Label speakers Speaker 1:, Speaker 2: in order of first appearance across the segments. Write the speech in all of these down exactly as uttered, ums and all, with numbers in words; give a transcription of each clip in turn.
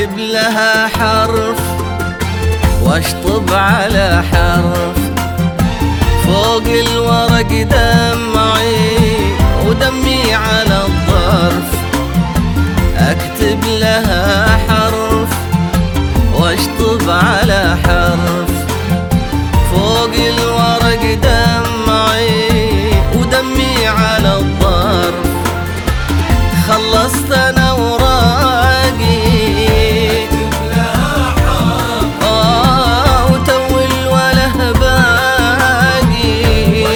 Speaker 1: اكتب لها حرف واشطب على حرف، فوق الورق دمعي ودمي على الظرف. اكتب لها حرف واشطب على حرف، فوق الورق دمعي ودمي على الظرف. خلصت انا وراقي اه وتول وله باقي،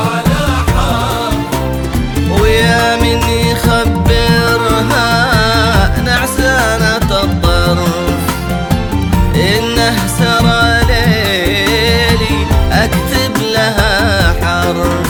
Speaker 1: ويا من يخبرها نعسانة الطرف انه سرى ليلي. اكتب لها حرف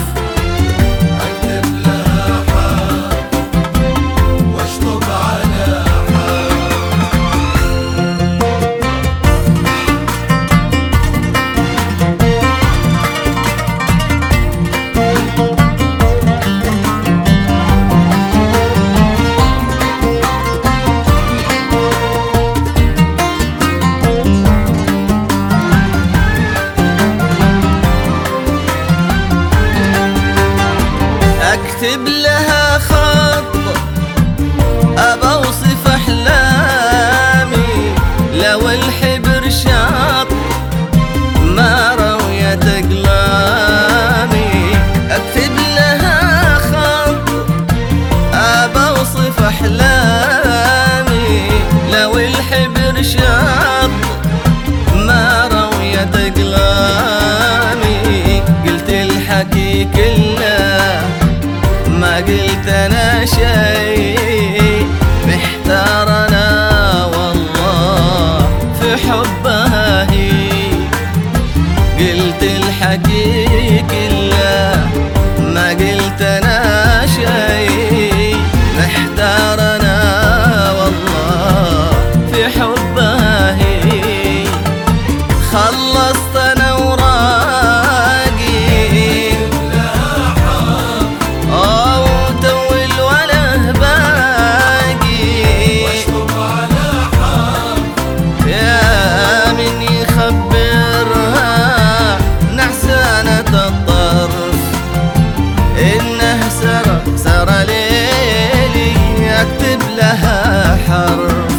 Speaker 1: اكتب لها خط ابى اوصف احلامي، لو الحبر شاط ما رويت اقلامي. اكتب لها خط ابى اوصف احلامي، لو الحبر شاط ما رويت اقلامي. قلت الحكي كله ما قلت انا شيء، محتار انا والله في حبها هي. قلت الحكي كله ما قلت انا شيء، محتار انا والله في حبها هي. خلصت انا وراقي اه وتول وله باقي، يا من يخبرها نعسانة الطرف انه سرى سرى ليلي. اكتب لها حرف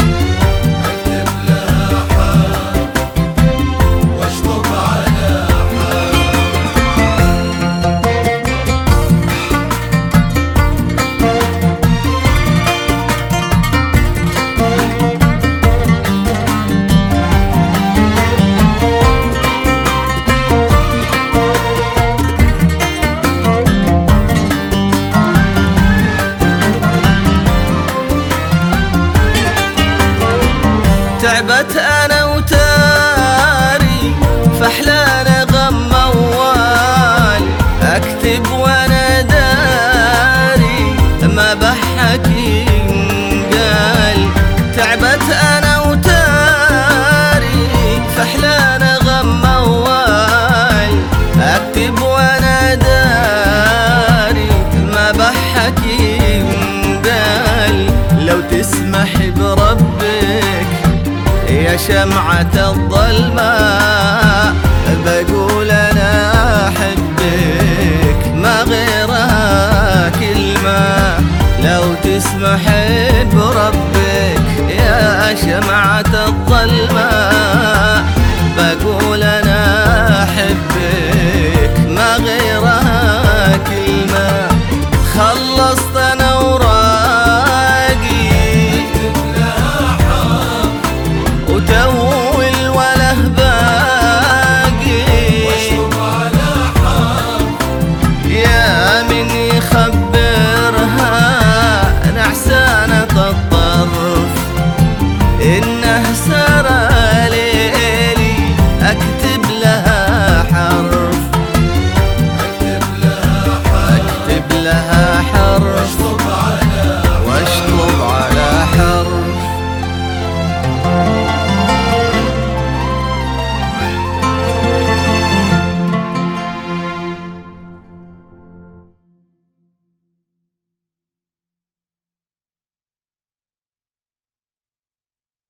Speaker 1: تعبت انا وتاري فحلانة غم موال. اكتب وانا داري ما بحكي قال. تعبت انا وتاري فحلانة غم موال. اكتب وانا داري ما بحكي قال. لو تسمح بربك يا شمعة الظلماء بقول أنا أحبك ما غيرها كلمة. لو تسمح بربك يا شمعة الظلماء بقول أنا أحبك ما غيرها كلمة. خلصت أنا وراقي وتول وله باقي، يا من يخبرها نعسانة الطرف إنه سرى ليلي. أكتب لها حرف أكتب لها حرف